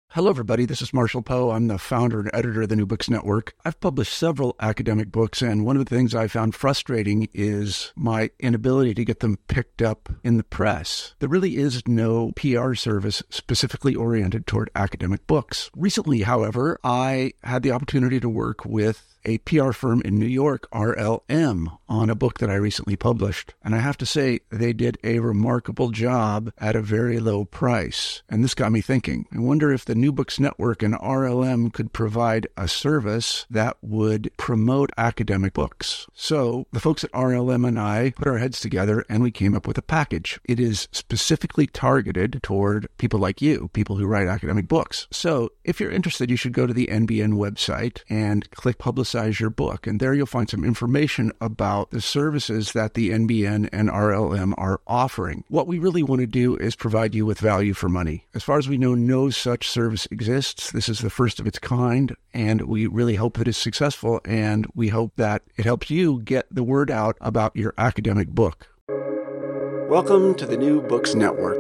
Hello, everybody. This is Marshall Poe. I'm the founder and editor of the New Books Network. I've published several academic books, and one of the things I found frustrating is my inability to get them picked up in the press. There really is no PR service specifically oriented toward academic books. Recently, however, I had the opportunity to work with a PR firm in New York, RLM, on a book that I recently published. And I have to say, they did a remarkable job at a very low price. And this got me thinking. I wonder if the New Books Network and RLM could provide a service that would promote academic books. So the folks at RLM and I put our heads together and we came up with a package. It is specifically targeted toward people like you, people who write academic books. So if you're interested, you should go to the NBN website and click Publicize Your Book. And there you'll find some information about the services that the NBN and RLM are offering. What we really want to do is provide you with value for money. As far as we know, no such service exists. This is the first of its kind, and we really hope that it's successful, and we hope that it helps you get the word out about your academic book. Welcome to the New Books Network.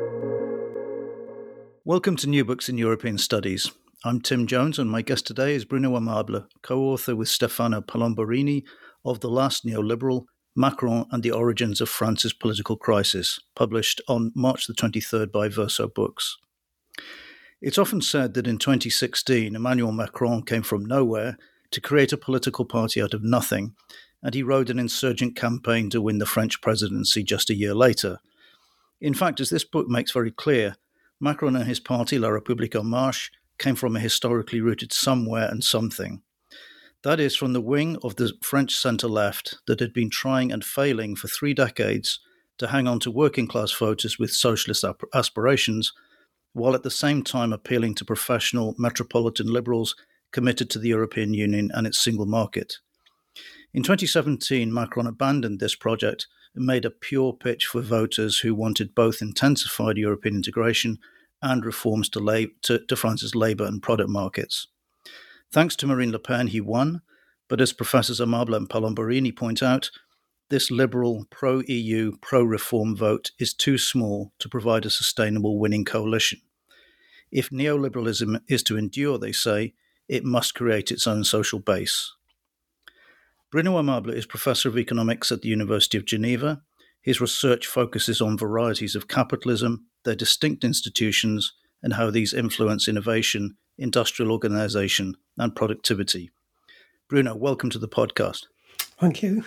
Welcome to New Books in European Studies. I'm Tim Jones, and my guest today is Bruno Amable, co-author with Stefano Palomborini of The Last Neoliberal, Macron and the Origins of France's Political Crisis, published on March the 23rd by Verso Books. It's often said that in 2016, Emmanuel Macron came from nowhere to create a political party out of nothing, and he rode an insurgent campaign to win the French presidency just a year later. In fact, as this book makes very clear, Macron and his party, La République En Marche, came from a historically rooted somewhere and something. That is, from the wing of the French centre-left that had been trying and failing for 3 decades to hang on to working-class voters with socialist aspirations, while at the same time appealing to professional metropolitan liberals committed to the European Union and its single market. In 2017, Macron abandoned this project and made a pure pitch for voters who wanted both intensified European integration and reforms to France's labour and product markets. Thanks to Marine Le Pen, he won, but as Professors Amable and Palomborini point out, this liberal, pro-EU, pro-reform vote is too small to provide a sustainable winning coalition. If neoliberalism is to endure, they say, it must create its own social base. Bruno Amable is Professor of Economics at the University of Geneva. His research focuses on varieties of capitalism, their distinct institutions, and how these influence innovation, industrial organization, and productivity. Bruno, welcome to the podcast. Thank you.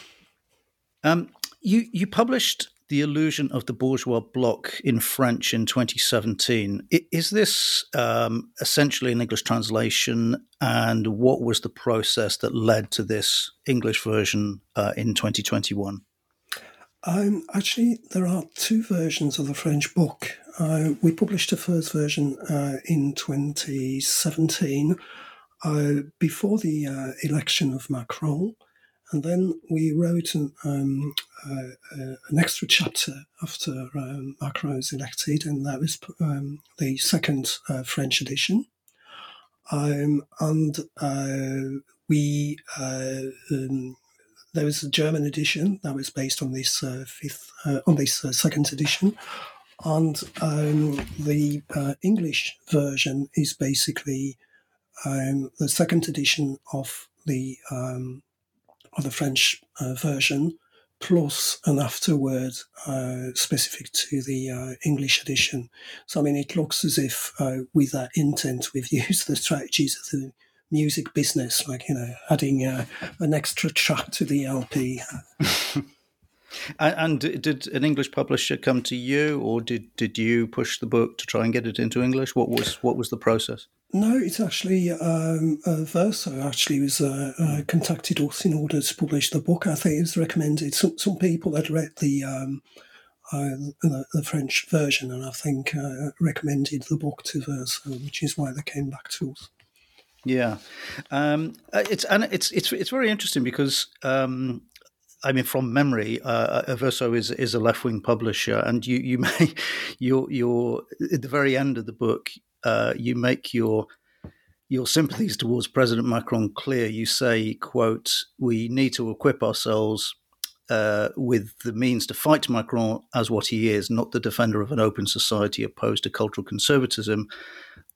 You published The Illusion of the Bourgeois Bloc in French in 2017. Is this essentially an English translation, and what was the process that led to this English version in 2021? Actually, there are 2 versions of the French book. We published the first version in 2017 before the election of Macron, and then we wrote an extra chapter after Macron was elected, and that was the second French edition. There was a German edition that was based on this second edition, and the English version is basically the second edition of the French version, plus an afterword specific to the English edition. So, I mean, it looks as if with that intent we've used the strategies of the music business, like, adding an extra track to the LP. And did an English publisher come to you, or did you push the book to try and get it into English? What was the process? No, it's actually Verso actually was contacted us in order to publish the book. I think it was recommended. Some people had read the French version, and I think recommended the book to Verso, which is why they came back to us. Yeah, it's very interesting because I mean, from memory, Verso is a left-wing publisher, and you make your at the very end of the book, you make your sympathies towards President Macron clear. You say, quote, "We need to equip ourselves with the means to fight Macron as what he is, not the defender of an open society opposed to cultural conservatism,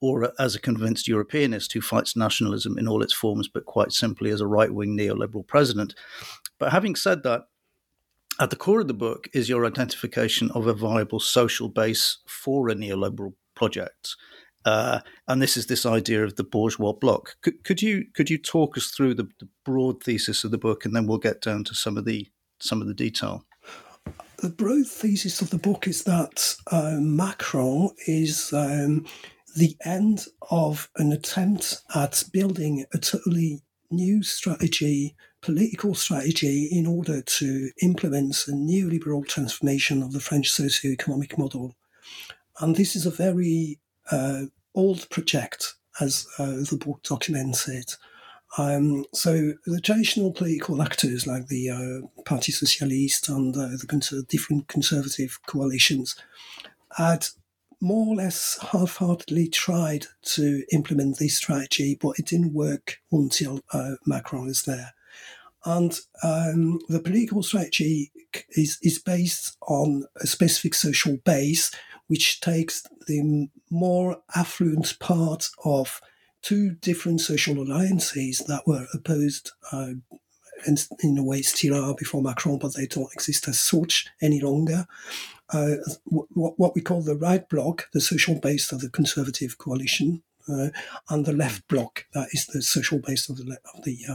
or as a convinced Europeanist who fights nationalism in all its forms, but quite simply as a right-wing neoliberal president. But having said that, at the core of the book is your identification of a viable social base for a neoliberal project. And this is this idea of the bourgeois bloc. Could you talk us through the broad thesis of the book, and then we'll get down to some of the detail? The broad thesis of the book is that Macron is the end of an attempt at building a totally new strategy, political strategy, in order to implement a neoliberal transformation of the French socio-economic model. And this is a very old project, as the book documents it. So the traditional political actors like the Parti Socialiste and the different conservative coalitions had more or less half-heartedly tried to implement this strategy, but it didn't work until Macron is there. And the political strategy is based on a specific social base, which takes the more affluent part of two different social alliances that were opposed in a way still before Macron, but they don't exist as such any longer. What we call the right bloc, the social base of the conservative coalition, and the left bloc, that is the social base of the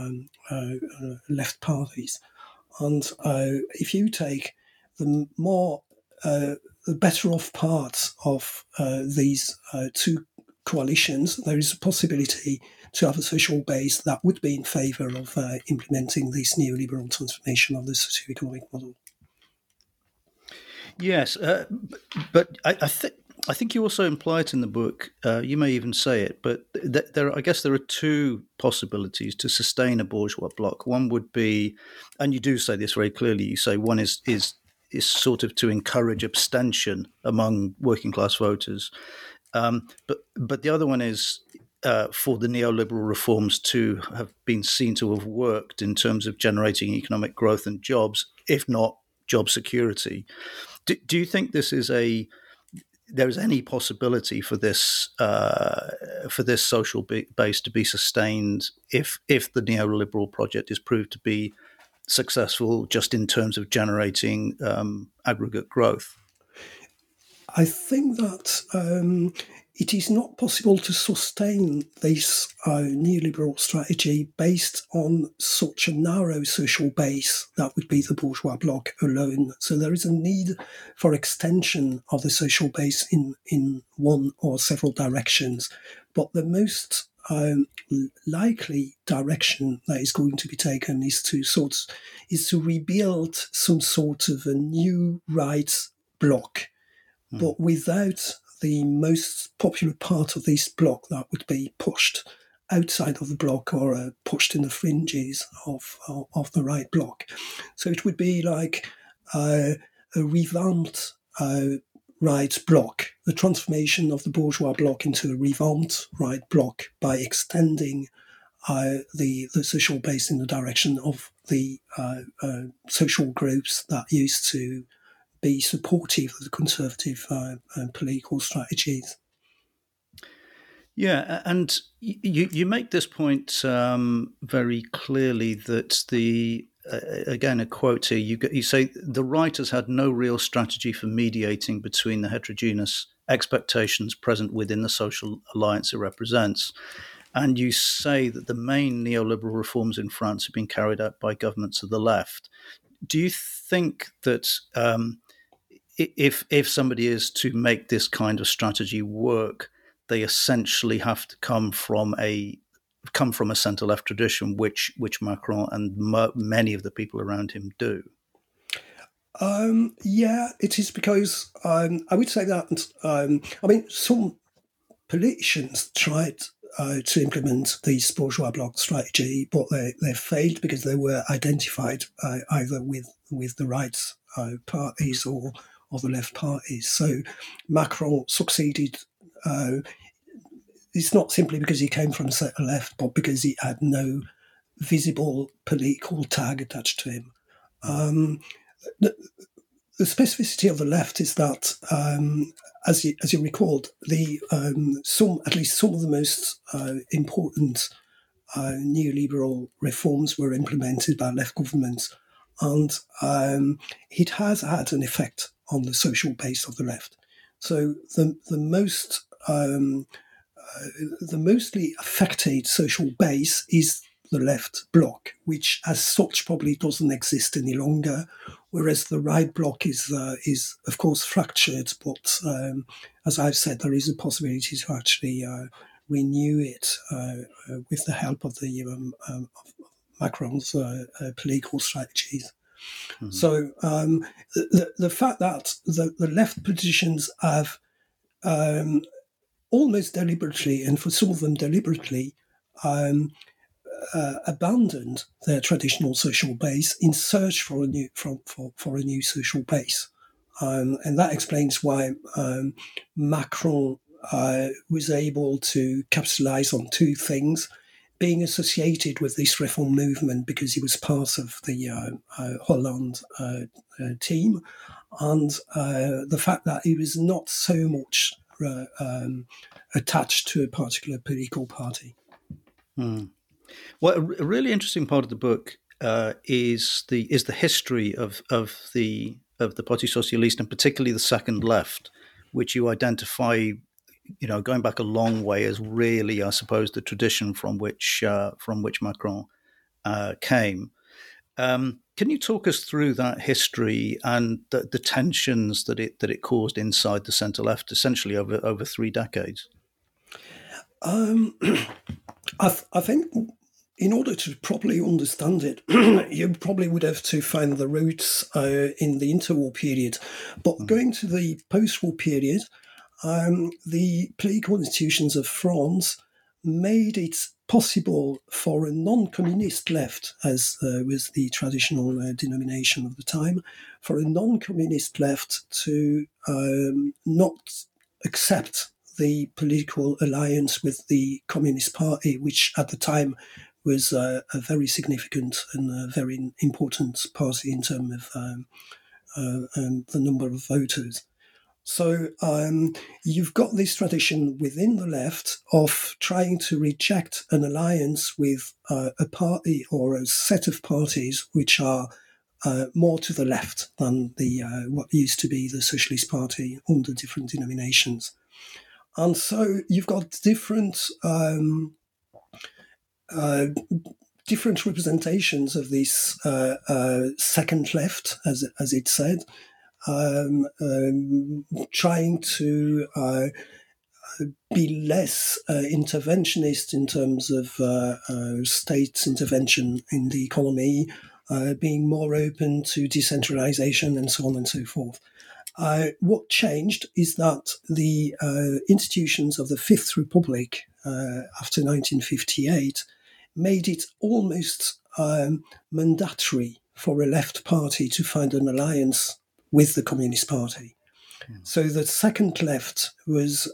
left parties. And if you take the more the better off parts of these two coalitions, there is a possibility to have a social base that would be in favour of implementing this neoliberal transformation of the socio-economic model. Yes, but I think you also imply it in the book. You may even say it, but I guess there are two possibilities to sustain a bourgeois bloc. One would be, and you do say this very clearly. You say one is sort of to encourage abstention among working class voters, but the other one is for the neoliberal reforms to have been seen to have worked in terms of generating economic growth and jobs, if not job security. Do you think there is any possibility for this social base to be sustained if the neoliberal project is proved to be successful just in terms of generating aggregate growth? I think that it is not possible to sustain this neoliberal strategy based on such a narrow social base that would be the bourgeois bloc alone. So there is a need for extension of the social base in one or several directions. But the most likely direction that is going to be taken is to rebuild some sort of a new right bloc, but without the most popular part of this bloc that would be pushed outside of the bloc or pushed in the fringes of the right bloc. So it would be like a revamped right bloc, the transformation of the bourgeois bloc into a revamped right bloc by extending the social base in the direction of the social groups that used to be supportive of the conservative political strategies. Yeah, and you make this point very clearly that again, a quote here, you say the right has had no real strategy for mediating between the heterogeneous expectations present within the social alliance it represents. And you say that the main neoliberal reforms in France have been carried out by governments of the left. Do you think that if somebody is to make this kind of strategy work, they essentially have to come from a centre-left tradition, which Macron and many of the people around him do? Yeah, it is because I would say that some politicians tried to implement the bourgeois bloc strategy, but they failed because they were identified either with the right parties or the left parties. So Macron succeeded. It's not simply because he came from centre left, but because he had no visible political tag attached to him. the specificity of the left is that, as you recalled, at least some of the most important neoliberal reforms were implemented by left governments, and it has had an effect on the social base of the left. So the mostly affected social base is the left bloc, which as such probably doesn't exist any longer, whereas the right bloc is of course fractured, but as I've said, there is a possibility to actually renew it with the help of of Macron's political strategies. Mm-hmm. So the fact that the left politicians have almost deliberately, and for some of them deliberately, abandoned their traditional social base in search for a new social base, and that explains why Macron was able to capitalize on two things: being associated with this reform movement because he was part of the Hollande team, and the fact that he was not so much attached to a particular political party. Mm. Well, a really interesting part of the book is the history of the Parti Socialiste, and particularly the second left, which you identify, going back a long way, as really, I suppose, the tradition from which Macron came. Can you talk us through that history and the tensions that it caused inside the centre left, essentially over 3 decades? I think in order to properly understand it, you probably would have to find the roots in the interwar period. But going to the post-war period, the political institutions of France made it possible for a non-communist left, as was the traditional denomination of the time, for a non-communist left to not accept the political alliance with the Communist Party, which at the time was a very significant and a very important party in terms of the number of voters. So you've got this tradition within the left of trying to reject an alliance with a party or a set of parties which are more to the left than the what used to be the Socialist Party under different denominations. And so you've got different representations of this second left, as it said, trying to be less interventionist in terms of state intervention in the economy, being more open to decentralization and so on and so forth. What changed is that the institutions of the Fifth Republic after 1958 made it almost mandatory for a left party to find an alliance with the Communist Party. So the second left was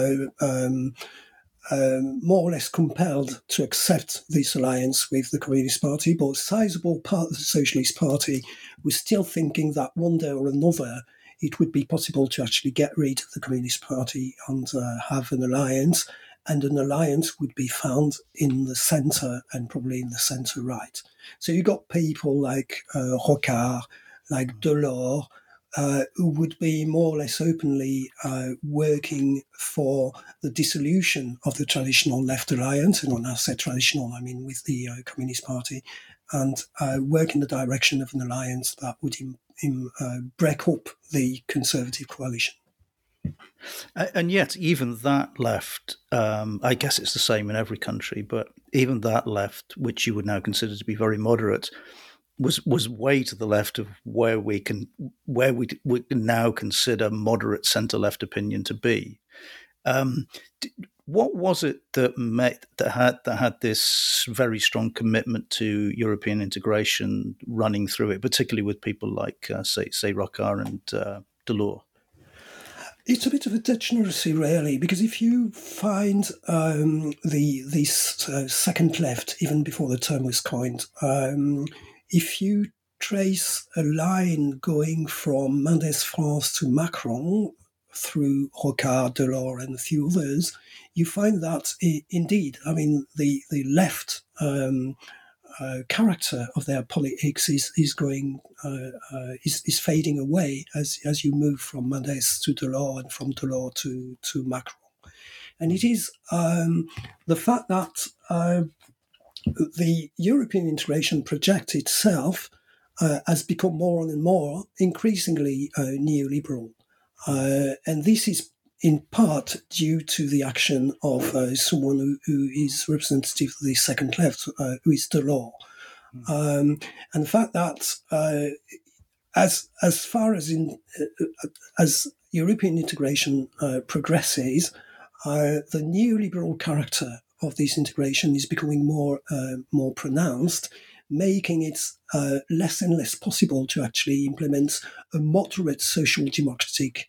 more or less compelled to accept this alliance with the Communist Party, but a sizable part of the Socialist Party was still thinking that one day or another it would be possible to actually get rid of the Communist Party and have an alliance, and an alliance would be found in the centre and probably in the centre-right. So you got people like Rocard, like Delors, who would be more or less openly working for the dissolution of the traditional left alliance, and when I say traditional, I mean with the Communist Party, and work in the direction of an alliance that would break up the Conservative coalition. And yet, even that left, I guess it's the same in every country, but even that left, which you would now consider to be very moderate, was way to the left of where we would now consider moderate centre-left opinion to be. What was it that had this very strong commitment to European integration running through it, particularly with people like, say Rocard and Delors? It's a bit of a degeneracy, really, because if you find this second left, even before the term was coined, if you trace a line going from Mendes France to Macron through Rocard, Delors, and a few others, you find that indeed, I mean, the left character of their politics is going is fading away as you move from Mendes to Delors and from Delors to Macron, and it is the fact that the European integration project itself has become more and more increasingly neoliberal. And this is in part due to the action of someone who is representative of the second left, who is Delors. And the fact that as far as European integration progresses, the neoliberal character of this integration is becoming more pronounced, making it less and less possible to actually implement a moderate social democratic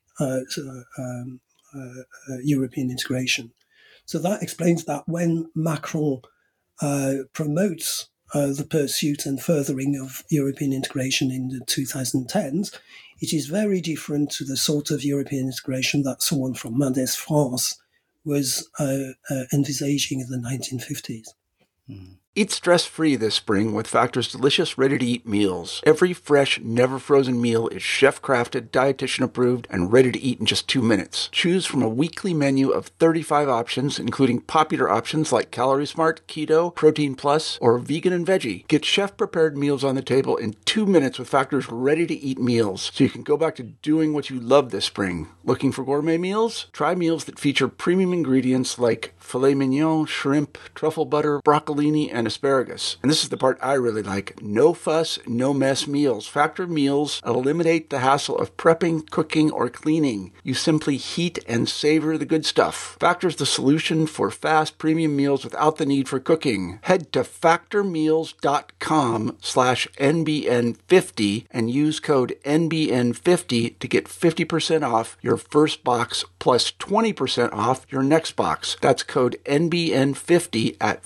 European integration. So that explains that when Macron promotes the pursuit and furthering of European integration in the 2010s, it is very different to the sort of European integration that someone from Mendes France was envisaging in the 1950s. Eat stress-free this spring with Factor's delicious, ready-to-eat meals. Every fresh, never-frozen meal is chef-crafted, dietitian-approved, and ready to eat in just 2 minutes. Choose from a weekly menu of 35 options, including popular options like Calorie Smart, Keto, Protein Plus, or Vegan and Veggie. Get chef-prepared meals on the table in 2 minutes with Factor's ready-to-eat meals, so you can go back to doing what you love this spring. Looking for gourmet meals? Try meals that feature premium ingredients like filet mignon, shrimp, truffle butter, broccolini, and asparagus. And this is the part I really like. No fuss, no mess meals. Factor meals eliminate the hassle of prepping, cooking, or cleaning. You simply heat and savor the good stuff. Factor's the solution for fast premium meals without the need for cooking. Head to factormeals.com/NBN50 and use code NBN50 to get 50% off your first box plus 20% off your next box. That's code NBN50 at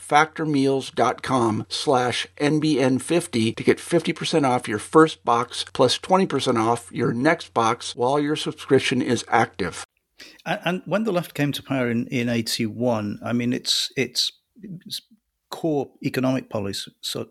factormeals.com/NBN50 to get 50% off your first box plus 20% off your next box while your subscription is active. And when the left came to power in 81, I mean, its core economic policies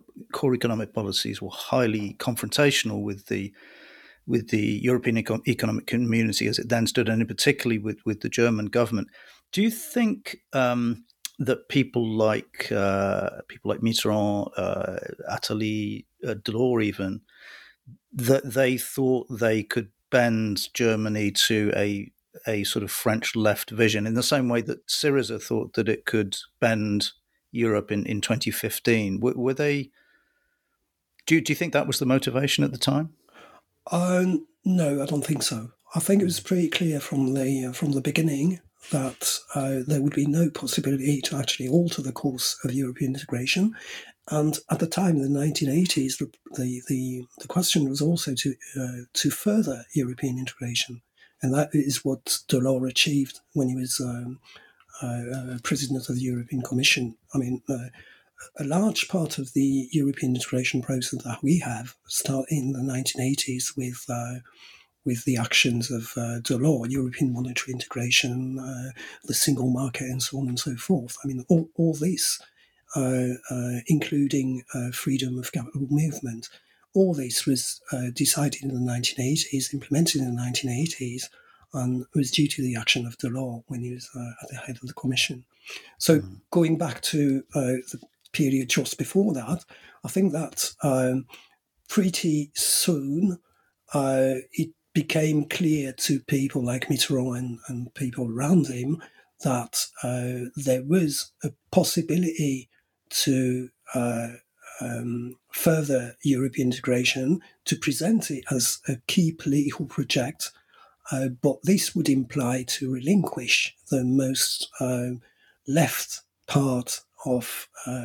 were highly confrontational with the European Economic Community as it then stood, and particularly with the German government. Do you think that people like Mitterrand, Attali, Delors even, that they thought they could bend Germany to a sort of French left vision in the same way that Syriza thought that it could bend Europe in 2015? Were they? Do you think that was the motivation at the time? No, I don't think so. I think it was pretty clear from the beginning that there would be no possibility to actually alter the course of European integration. And at the time, in the 1980s, the question was also to further European integration. And that is what Delors achieved when he was president of the European Commission. I mean, a large part of the European integration process that we have started in the 1980s with the actions of Delors, European monetary integration, the single market, and so on and so forth. I mean, all this, including freedom of capital movement, all this was decided in the 1980s, implemented in the 1980s, and was due to the action of Delors when he was at the head of the Commission. So going back to the period just before that, I think that pretty soon it became clear to people like Mitterrand and people around him that there was a possibility to further European integration, to present it as a key political project, but this would imply to relinquish the most left part of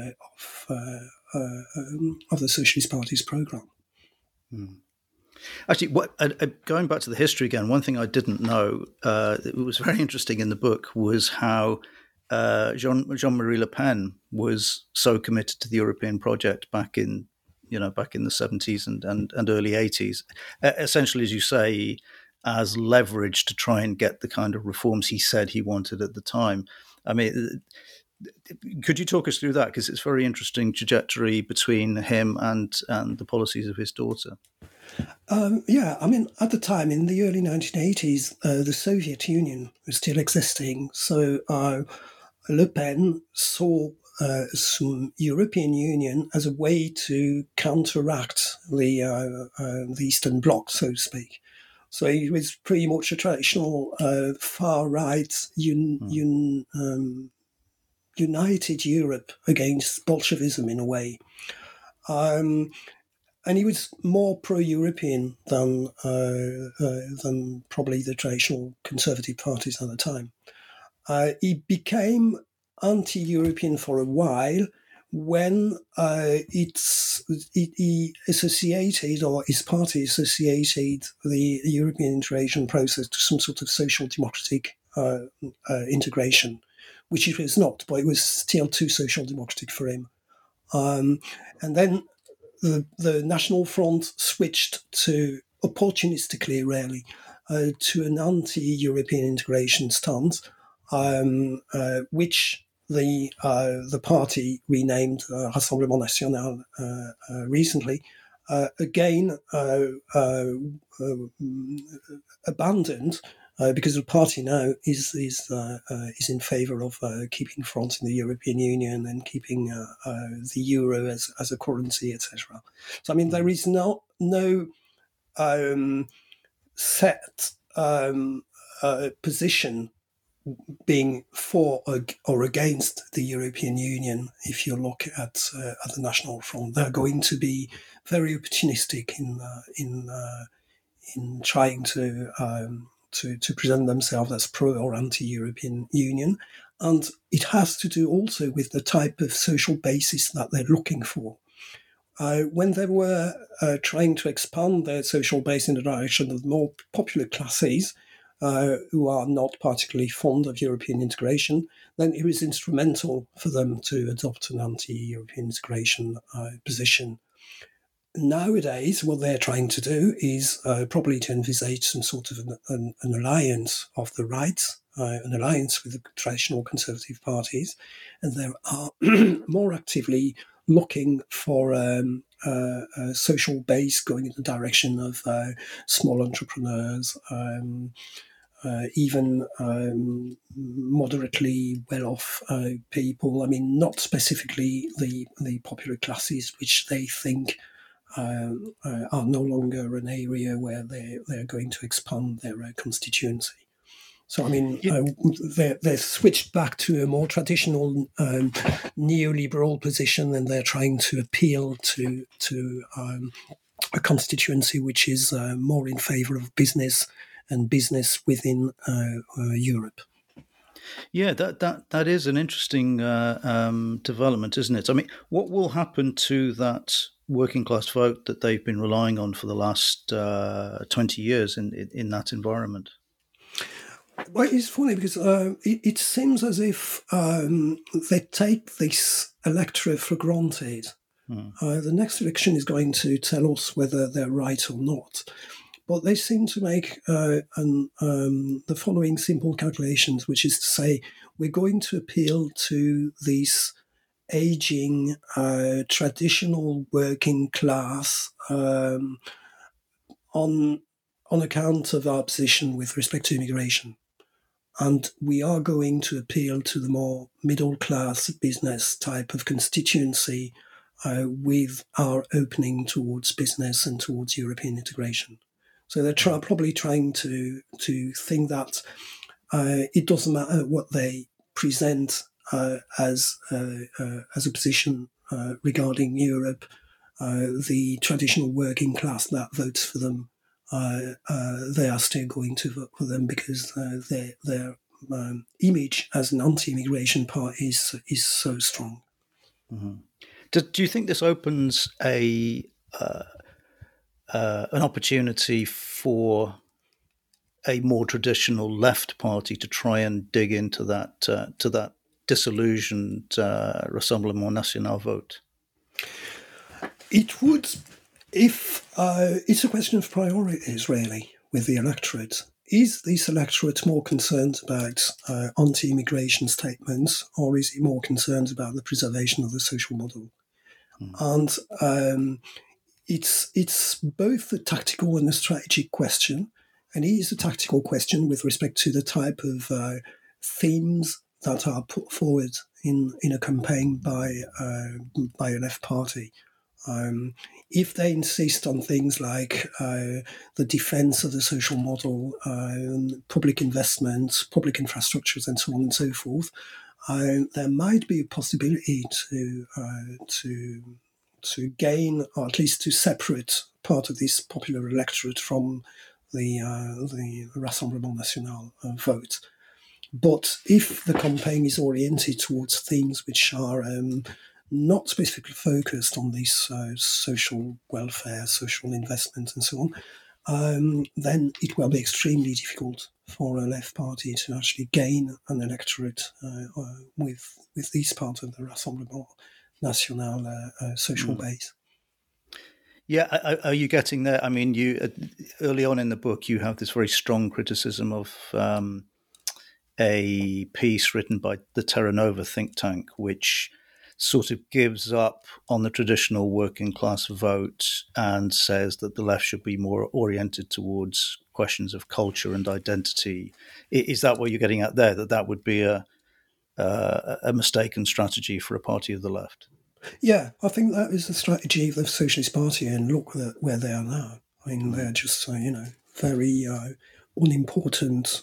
the Socialist Party's programme. Actually, going back to the history again, one thing I didn't know, it was very interesting in the book, was how Jean-Marie Le Pen was so committed to the European project back in back in the 70s and early 80s, essentially, as you say, as leverage to try and get the kind of reforms he said he wanted at the time. I mean, could you talk us through that? Because it's a very interesting trajectory between him and the policies of his daughter. Yeah, I mean, at the time, in the early 1980s, the Soviet Union was still existing. So Le Pen saw some European Union as a way to counteract the Eastern Bloc, so to speak. So it was pretty much a traditional far-right united Europe against Bolshevism in a way. And he was more pro-European than probably the traditional conservative parties at the time. He became anti-European for a while when he associated, or his party associated, the European integration process to some sort of social democratic integration, which it was not, but it was still too social democratic for him. And then the National Front switched to, opportunistically really, to an anti-European integration stance, which the party renamed Rassemblement National recently, again abandoned, because the party now is in favour of keeping France in the European Union and keeping the euro as a currency, etc. So I mean, there is no set position being for or against the European Union. If you look at the National Front, they're going to be very opportunistic in trying to present themselves as pro or anti-European Union. And it has to do also with the type of social basis that they're looking for. When they were trying to expand their social base in the direction of more popular classes, who are not particularly fond of European integration, then it was instrumental for them to adopt an anti-European integration position. Nowadays, what they're trying to do is probably to envisage some sort of an alliance of the right, an alliance with the traditional conservative parties, and they are more actively looking for a social base going in the direction of small entrepreneurs, even moderately well-off people. I mean, not specifically the popular classes, which they think are no longer an area where they're going to expand their constituency. So, I mean, they're switched back to a more traditional neoliberal position, and they're trying to appeal to a constituency which is more in favour of business and business within Europe. Yeah, that is an interesting development, isn't it? I mean, what will happen to that working class vote that they've been relying on for the last 20 years in that environment? Well, it's funny because it seems as if they take this electorate for granted. The next election is going to tell us whether they're right or not. But they seem to make the following simple calculations, which is to say, we're going to appeal to these aging, traditional working class on account of our position with respect to immigration. And we are going to appeal to the more middle-class business type of constituency with our opening towards business and towards European integration. So they're probably trying to think that it doesn't matter what they present as a position regarding Europe. The traditional working class that votes for them, they are still going to vote for them because their image as an anti-immigration party is so strong. Mm-hmm. Do you think this opens an opportunity for a more traditional left party to try and dig into that disillusioned Rassemblement National vote? It would, if it's a question of priorities, really, with the electorate. Is this electorate more concerned about anti-immigration statements, or is it more concerned about the preservation of the social model? And it's both a tactical and a strategic question, and it is a tactical question with respect to the type of themes that are put forward in a campaign by a left party. If they insist on things like the defence of the social model, public investments, public infrastructures, and so on and so forth, there might be a possibility to gain, or at least to separate part of this popular electorate from the Rassemblement National vote. But if the campaign is oriented towards themes which are not specifically focused on this social welfare, social investment, and so on, then it will be extremely difficult for a left party to actually gain an electorate with this part of the Rassemblement National social base. Yeah, are you getting there? I mean, you early on in the book, you have this very strong criticism of a piece written by the Terra Nova think tank, which sort of gives up on the traditional working class vote and says that the left should be more oriented towards questions of culture and identity. Is that what you're getting at there? That would be a mistaken strategy for a party of the left? Yeah, I think that is the strategy of the Socialist Party, and look where they are now. I mean, they're just, very unimportant,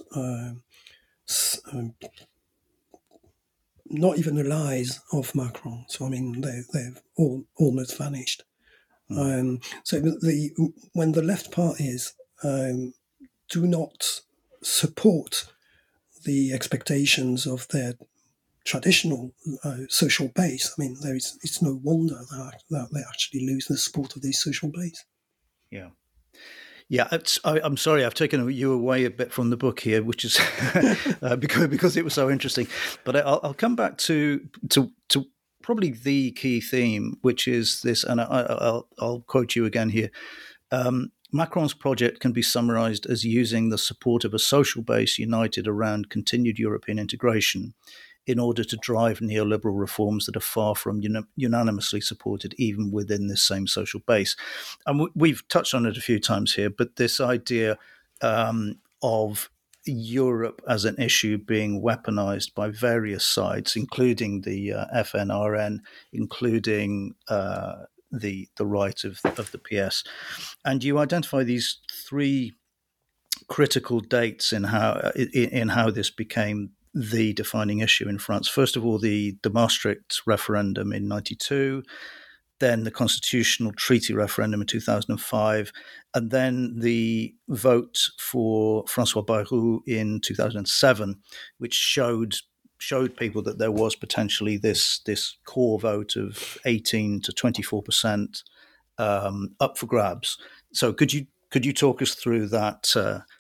not even allies of Macron. So, I mean, they've almost vanished. So when the left parties do not support the expectations of their traditional social base, I mean, it's no wonder that they actually lose the support of this social base. Yeah. Yeah, I'm sorry, I've taken you away a bit from the book here, which is because it was so interesting. But I'll come back to probably the key theme, which is this, and I'll quote you again here. Macron's project can be summarized as using the support of a social base united around continued European integration in order to drive neoliberal reforms that are far from unanimously supported even within this same social base. And we've touched on it a few times here, but this idea of Europe as an issue being weaponized by various sides, including the FNRN, including the right of the PS. And you identify these three critical dates in how this became the defining issue in France. First of all, the Maastricht referendum in 1992, then the constitutional treaty referendum in 2005, and then the vote for François Bayrou in 2007, which showed people that there was potentially this core vote of 18 to 24% up for grabs. So could you talk us through that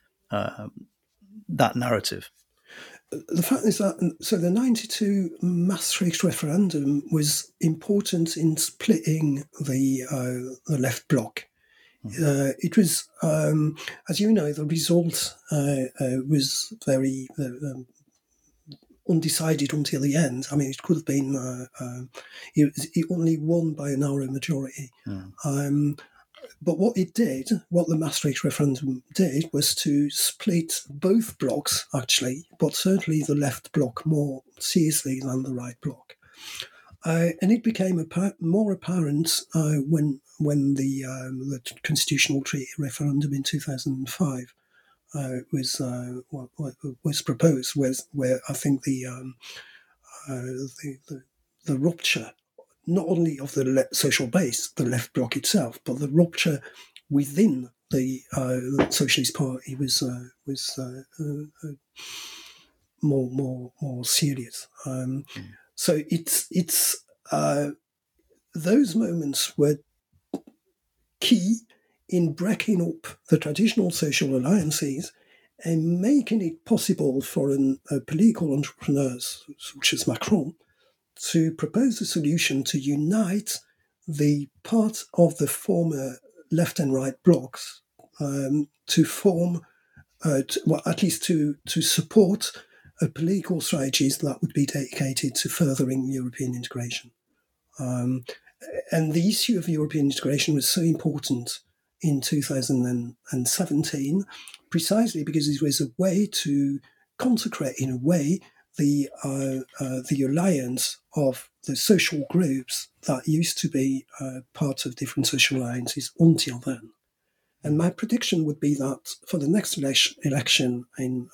narrative? The fact is that the 92 Maastricht referendum was important in splitting the left bloc. It was, as you know, the result was very undecided until the end. I mean, it could have been, it only won by a narrow majority. But what the Maastricht referendum did, was to split both blocs, actually, but certainly the left bloc more seriously than the right bloc. And it became more apparent when the constitutional treaty referendum in 2005 was proposed, where I think the rupture, not only of the social base, the left bloc itself, but the rupture within the Socialist Party was more serious. So it's those moments were key in breaking up the traditional social alliances and making it possible for a political entrepreneur such as Macron to propose a solution to unite the part of the former left and right blocs to form, at least to support political strategies that would be dedicated to furthering European integration. And the issue of European integration was so important in 2017, precisely because it was a way to consecrate, in a way, the alliance of the social groups that used to be part of different social alliances until then. And my prediction would be that for the next election in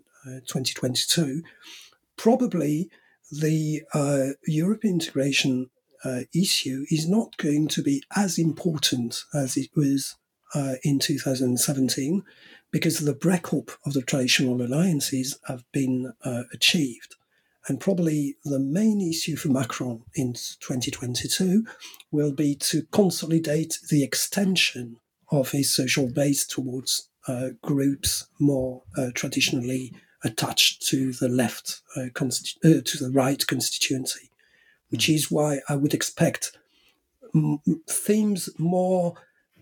2022, probably the European integration issue is not going to be as important as it was in 2017, because the breakup of the traditional alliances have been achieved. And probably the main issue for Macron in 2022 will be to consolidate the extension of his social base towards groups more traditionally attached to the left, to the right constituency, which is why I would expect themes more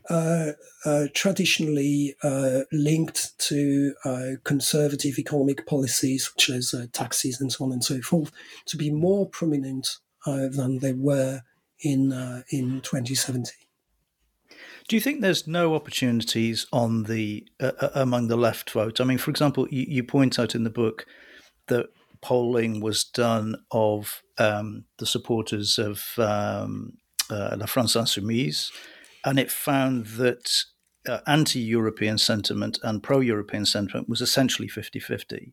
traditionally linked to conservative economic policies, such as taxes and so on and so forth, to be more prominent than they were in 2017. Do you think there's no opportunities on the among the left vote? I mean, for example, you point out in the book that polling was done of the supporters of La France Insoumise, and it found that anti-European sentiment and pro-European sentiment was essentially 50-50.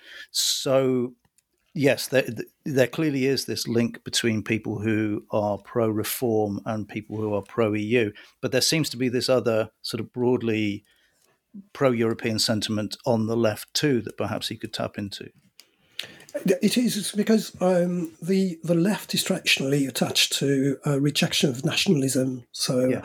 So, yes, there clearly is this link between people who are pro-reform and people who are pro-EU, but there seems to be this other sort of broadly pro-European sentiment on the left too that perhaps he could tap into. It is because the left is traditionally attached to rejection of nationalism. So,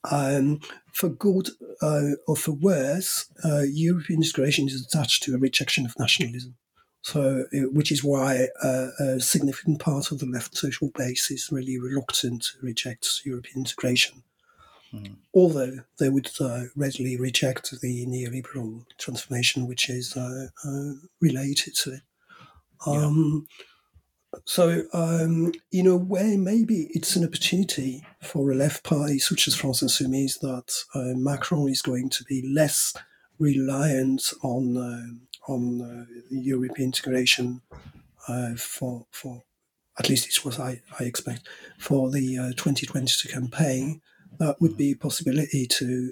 for good or for worse, European integration is attached to a rejection of nationalism. So, which is why a significant part of the left social base is really reluctant to reject European integration. Although they would readily reject the neoliberal transformation, which is related to it. So, in a way, maybe it's an opportunity for a left party such as France Insoumise that Macron is going to be less reliant on European integration for at least it's what I expect for the 2022 campaign. That would be a possibility to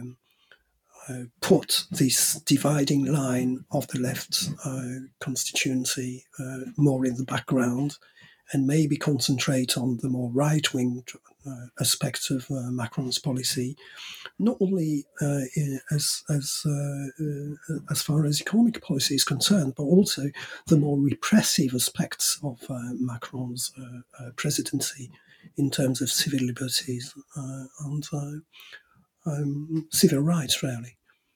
put this dividing line of the left constituency more in the background, and maybe concentrate on the more right-wing aspects of Macron's policy, not only as far as economic policy is concerned, but also the more repressive aspects of Macron's presidency in terms of civil liberties and civil rights, really.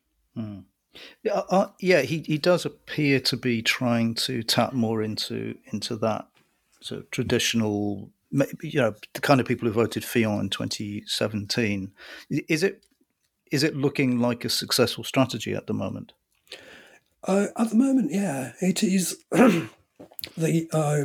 He does appear to be trying to tap more into that sort of traditional, the kind of people who voted Fillon in 2017. Is it looking like a successful strategy at the moment? At the moment, yeah, it is. The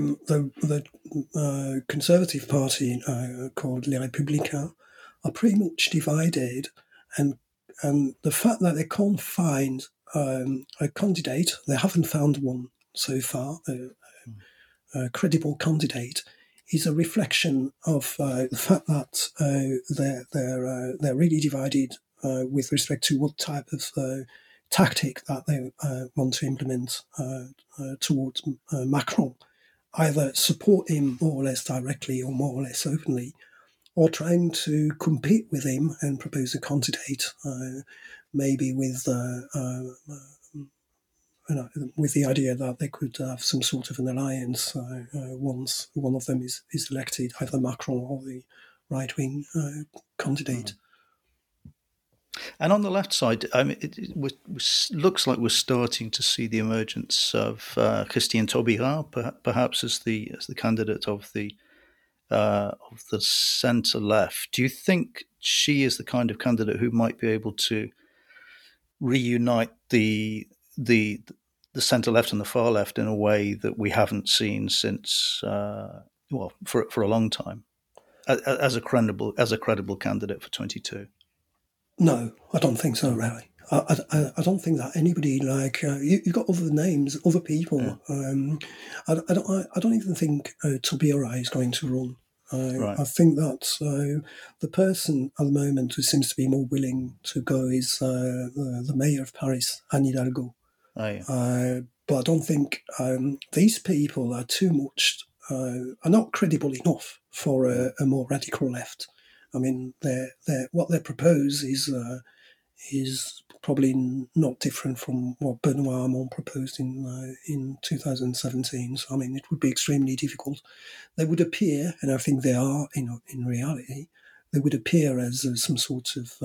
Conservative Party called Les Républicains are pretty much divided, and the fact that they can't find a candidate, they haven't found one so far, a credible candidate, is a reflection of the fact that they're really divided with respect to what type of tactic that they want to implement towards Macron, either support him more or less directly or more or less openly, or trying to compete with him and propose a candidate, maybe with the idea that they could have some sort of an alliance once one of them is elected, either Macron or the right-wing candidate. And on the left side, I mean, it looks like we're starting to see the emergence of Christian Taubira, perhaps as the candidate of the of the centre left. Do you think she is the kind of candidate who might be able to reunite the centre left and the far left in a way that we haven't seen since for a long time, as a credible candidate for 22? No, I don't think so, really. I don't think that anybody you've got other names, other people. Yeah. I don't even think Taubira is going to run. Right. I think that the person at the moment who seems to be more willing to go is the mayor of Paris, Anne Hidalgo. Oh, yeah. But I don't think these people are too much, are not credible enough for a more radical left. I mean, what they propose is probably not different from what Benoît Hamon proposed in 2017. So, I mean, it would be extremely difficult. They would appear, and I think they are, in reality, they would appear as some sort of,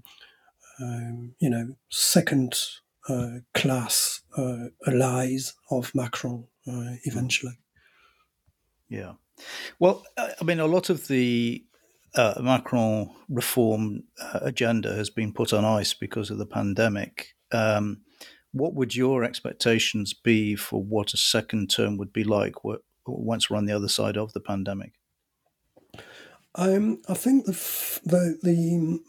second class allies of Macron eventually. Yeah. Well, I mean, a lot of the Macron reform agenda has been put on ice because of the pandemic. What would your expectations be for what a second term would be like once we're on the other side of the pandemic? I think the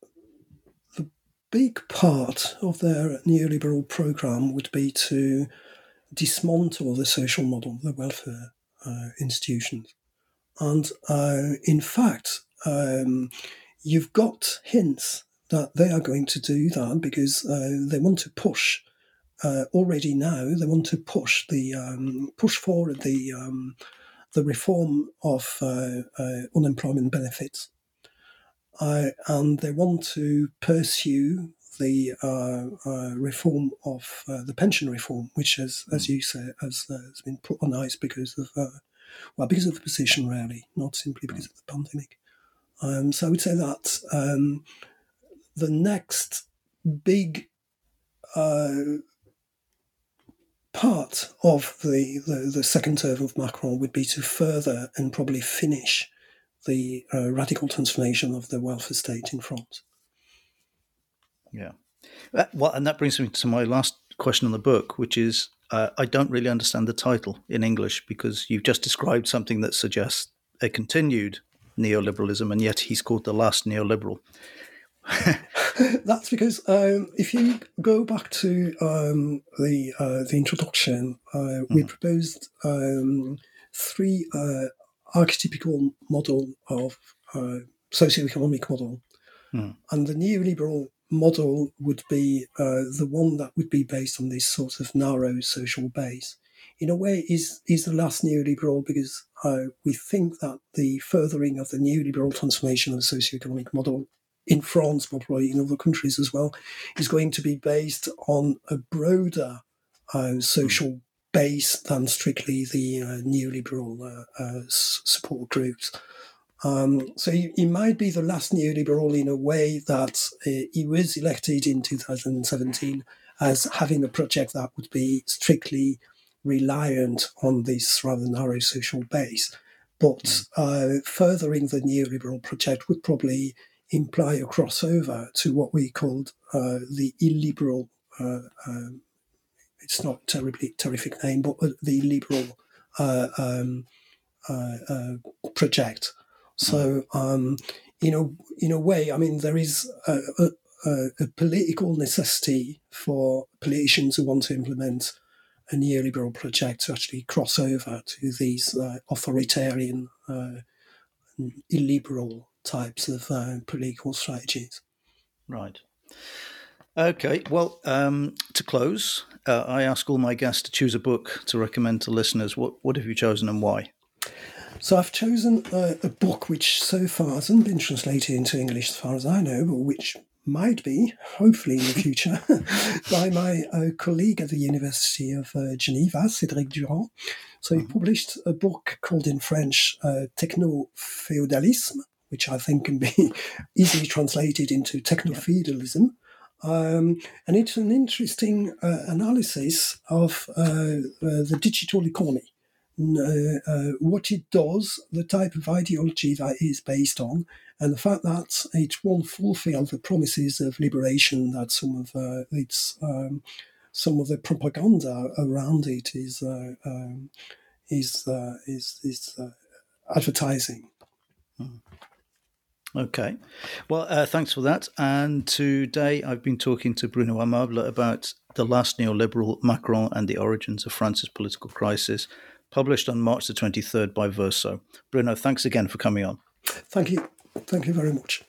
big part of their neoliberal program would be to dismantle the social model, the welfare institutions. And in fact, you've got hints that they are going to do that because they want to push already now. They want to push forward the reform of unemployment benefits, and they want to pursue the reform of the pension reform, which, as you say, has been put on ice because of the position, really, not simply because of the pandemic. So I would say that the next big part of the second term of Macron would be to further and probably finish the radical transformation of the welfare state in France. Yeah. Well, and that brings me to my last question on the book, which is I don't really understand the title in English because you've just described something that suggests a continued neoliberalism, and yet he's called the last neoliberal. That's because if you go back to the introduction, we proposed three archetypical model of socioeconomic model, and the neoliberal model would be the one that would be based on this sort of narrow social base. In a way, is the last neoliberal because we think that the furthering of the neoliberal transformation of the socioeconomic model in France, but probably in other countries as well, is going to be based on a broader social base than strictly the neoliberal support groups. So he might be the last neoliberal in a way that he was elected in 2017 as having a project that would be strictly reliant on this rather narrow social base. But furthering the neoliberal project would probably imply a crossover to what we called the illiberal, it's not a terrific name, but the illiberal project. So, in a way, I mean, there is a political necessity for politicians who want to implement a neoliberal project to actually cross over to these authoritarian, illiberal types of political strategies. Right. Okay. Well, to close, I ask all my guests to choose a book to recommend to listeners. What have you chosen and why? So I've chosen a book which so far hasn't been translated into English as far as I know, but which might be, hopefully in the future, by my colleague at the University of Geneva, Cédric Durand. So he published a book called in French Techno-Feudalisme, which I think can be easily translated into techno-feudalism. And it's an interesting analysis of the digital economy. what it does, the type of ideology that it is based on, and the fact that it won't fulfill the promises of liberation that some of the propaganda around it is advertising. Okay. Well, thanks for that. And today I've been talking to Bruno Amable about The Last Neoliberal, Macron and the Origins of France's Political Crisis, published on March the 23rd by Verso. Bruno, thanks again for coming on. Thank you. Thank you very much.